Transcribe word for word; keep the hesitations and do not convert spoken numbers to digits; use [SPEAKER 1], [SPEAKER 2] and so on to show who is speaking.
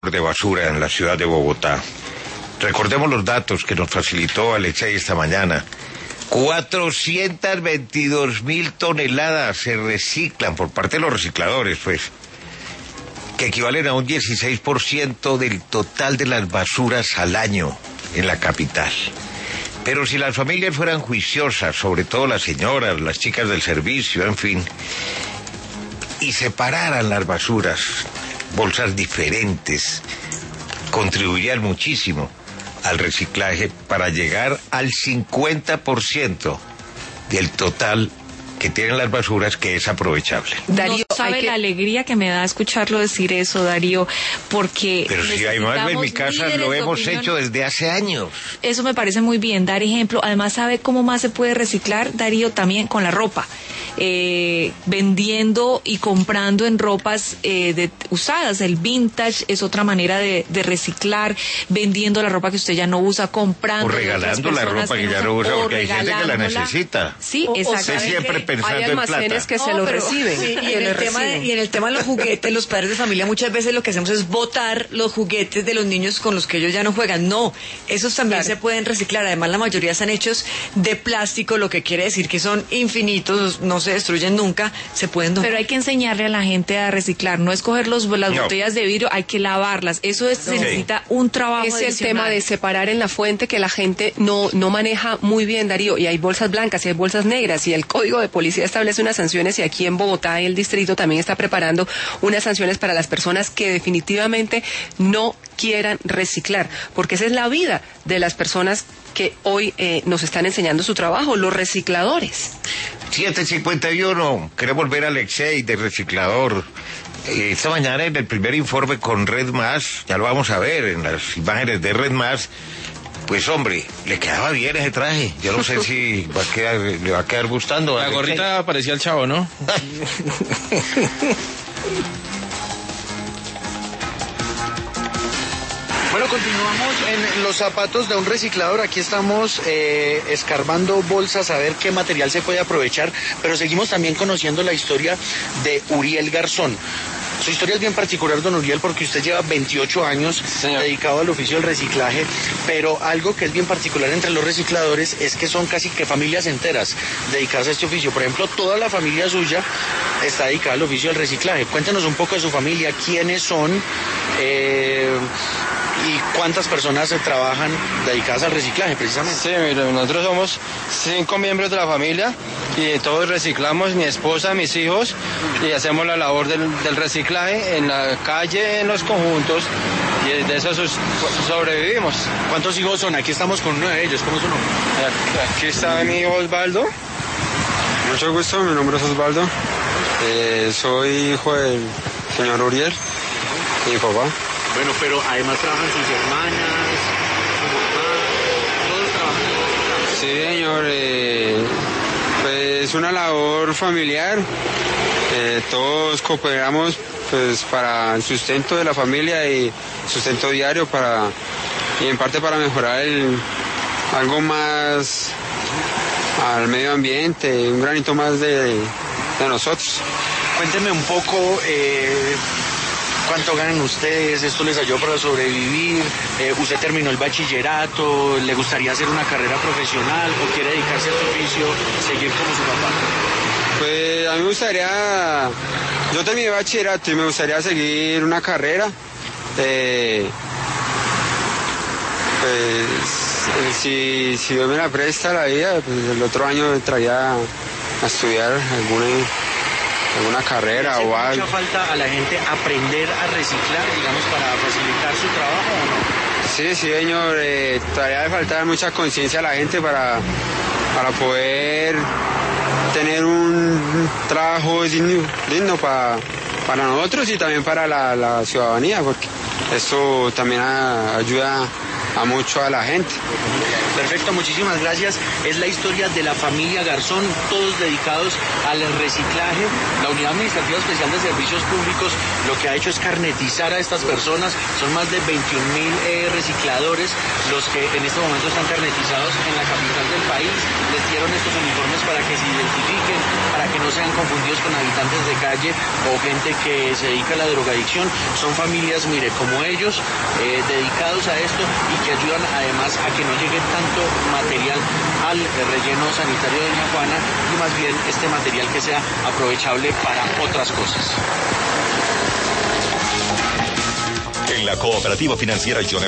[SPEAKER 1] de basura en la ciudad de Bogotá. Recordemos los datos que nos facilitó Alexei esta mañana. cuatrocientas veintidós mil toneladas se reciclan por parte de los recicladores, pues, que equivalen a un dieciséis por ciento del total de las basuras al año en la capital. Pero si las familias fueran juiciosas, sobre todo las señoras, las chicas del servicio, en fin, y separaran las basuras, bolsas diferentes, contribuirían muchísimo al reciclaje para llegar al cincuenta por ciento del total que tienen las basuras, que es aprovechable.
[SPEAKER 2] Darío,
[SPEAKER 3] no sabe que... la alegría que me da escucharlo decir eso, Darío, porque...
[SPEAKER 1] Pero si además en mi casa lo hemos opinión. hecho desde hace años.
[SPEAKER 3] Eso me parece muy bien, dar ejemplo. Además, ¿sabe cómo más se puede reciclar, Darío? También con la ropa. Eh, vendiendo y comprando en ropas eh, de, usadas. El vintage es otra manera de, de reciclar, vendiendo la ropa que usted ya no usa, comprando.
[SPEAKER 1] O regalando la ropa que, que ya no usa, porque hay gente que la necesita.
[SPEAKER 3] Sí, exactamente.
[SPEAKER 1] Siempre pensando
[SPEAKER 2] hay almacenes
[SPEAKER 1] en plata.
[SPEAKER 2] que se
[SPEAKER 4] no,
[SPEAKER 2] lo
[SPEAKER 4] pero,
[SPEAKER 2] reciben.
[SPEAKER 4] Sí, y, en el tema de, y en el tema de los juguetes, los padres de familia muchas veces lo que hacemos es botar los juguetes de los niños con los que ellos ya no juegan. No, esos también claro. se pueden reciclar. Además, la mayoría están hechos de plástico, lo que quiere decir que son infinitos, no se destruyen nunca, se pueden donar.
[SPEAKER 3] Pero hay que enseñarle a la gente a reciclar, no es coger los, las no. botellas de vidrio, hay que lavarlas. Eso es, no. se necesita un trabajo
[SPEAKER 2] Es
[SPEAKER 3] adicional.
[SPEAKER 2] el tema de separar en la fuente que la gente no, no maneja muy bien, Darío, y hay bolsas blancas y hay bolsas negras, y el Código de Policía establece unas sanciones, y aquí en Bogotá el distrito también está preparando unas sanciones para las personas que definitivamente no quieran reciclar, porque esa es la vida de las personas que hoy eh, nos están enseñando su trabajo, los recicladores.
[SPEAKER 1] siete cincuenta y uno, queremos ver a Alexei de reciclador. Eh, esta mañana en el primer informe con Red Más, ya lo vamos a ver en las imágenes de Red Más, pues hombre, le quedaba bien ese traje. Yo no sé si va a quedar, le va a quedar gustando.
[SPEAKER 5] La gorrita parecía el Chavo, ¿no?
[SPEAKER 6] Bueno, continuamos en los zapatos de un reciclador. Aquí estamos eh, escarbando bolsas a ver qué material se puede aprovechar, pero seguimos también conociendo la historia de Uriel Garzón. Su historia es bien particular, don Uriel, porque usted lleva veintiocho años sí, dedicado al oficio del reciclaje, pero algo que es bien particular entre los recicladores es que son casi que familias enteras dedicadas a este oficio. Por ejemplo, toda la familia suya está dedicada al oficio del reciclaje. Cuéntenos un poco de su familia, quiénes son eh, y cuántas personas se trabajan dedicadas al reciclaje, precisamente.
[SPEAKER 5] Sí, mire, nosotros somos cinco miembros de la familia y todos reciclamos, mi esposa, mis hijos, y hacemos la labor del, del reciclaje en la calle, en los conjuntos, y de eso sobrevivimos.
[SPEAKER 6] ¿Cuántos hijos son? Aquí estamos con uno de ellos, ¿cómo es su nombre?
[SPEAKER 5] Aquí está mi hijo Osvaldo.
[SPEAKER 7] Mucho gusto, mi nombre es Osvaldo, eh, soy hijo del señor Uriel y mi papá.
[SPEAKER 6] Bueno, pero además trabajan sus hermanas, su papá, todos trabajan.
[SPEAKER 7] Sí, señor, eh, pues es una labor familiar, eh, todos cooperamos pues para el sustento de la familia y sustento diario para y en parte para mejorar el, algo más al medio ambiente, un granito más de, de nosotros.
[SPEAKER 6] Cuéntenme un poco eh, cuánto ganan ustedes, esto les ayudó para sobrevivir, eh, usted terminó el bachillerato, le gustaría hacer una carrera profesional o quiere dedicarse a este oficio, seguir como su papá.
[SPEAKER 7] Pues a mí me gustaría, yo terminé bachillerato y me gustaría seguir una carrera, eh, pues si, si Dios me la presta la vida, pues el otro año entraría a estudiar alguna, alguna carrera o algo.
[SPEAKER 6] ¿Hace mucha falta a la gente aprender a reciclar, digamos, para facilitar su trabajo o no?
[SPEAKER 7] Sí, sí, señor, eh, todavía debe faltar mucha conciencia a la gente para, para poder tener un trabajo digno, digno para, para nosotros y también para la, la ciudadanía, porque esto también a, ayuda a mucho a la gente.
[SPEAKER 6] Perfecto, muchísimas gracias. Es la historia de la familia Garzón, todos dedicados al reciclaje. La Unidad Administrativa Especial de Servicios Públicos lo que ha hecho es carnetizar a estas personas. Son más de veintiún mil eh, recicladores los que en este momento están carnetizados en la capital del país. Les dieron estos uniformes para que se identifiquen, para que no sean confundidos con habitantes de calle o gente que se dedica a la drogadicción. Son familias, mire, como ellos, eh, dedicados a esto y que ayudan además a que no llegue tanto material al relleno sanitario de Doña Juana y más bien este material que sea aprovechable para otras cosas.
[SPEAKER 8] En la Cooperativa Financiera John